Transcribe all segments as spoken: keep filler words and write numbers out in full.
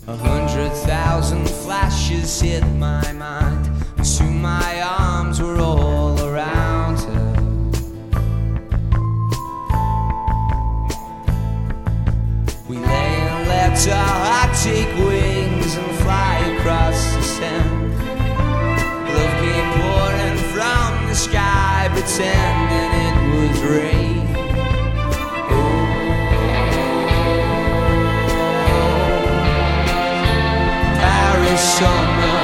A hundred thousand flashes hit my mind, and soon my arms were all around her. We lay and let our heart take wings and fly across the sand. Love came pouring from the sky, pretending it was rain. Summer.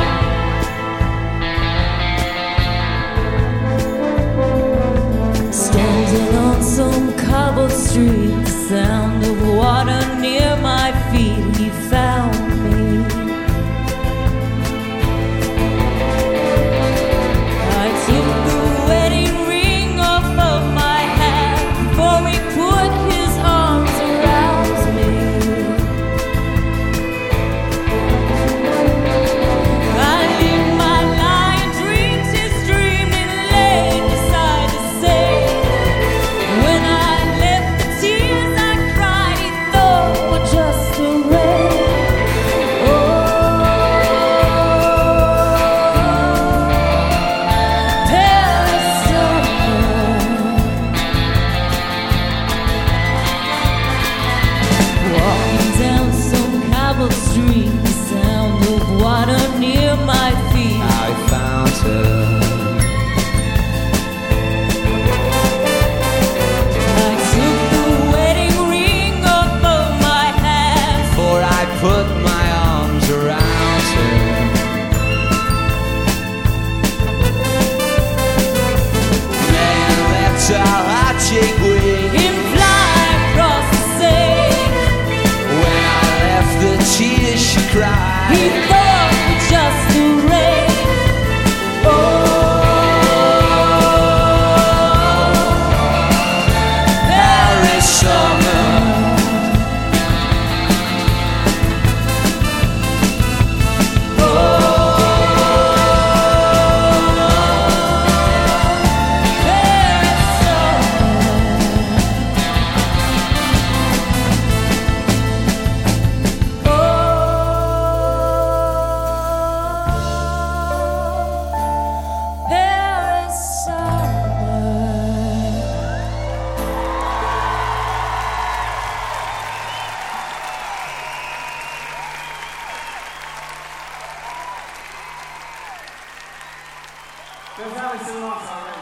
Standing on some cobbled street, the sound of water near my feet, he found me. I took the wedding ring off of my hand before he put his arms around me. Street, the sound of water near my feet, I found her. I took the wedding ring off of my hand before I put my arms around her. Man, let our heart take wings and fly across the sea. When I left, the tears she cried, he thought it was just the rain. Oh, Paris summer. There's only so long already.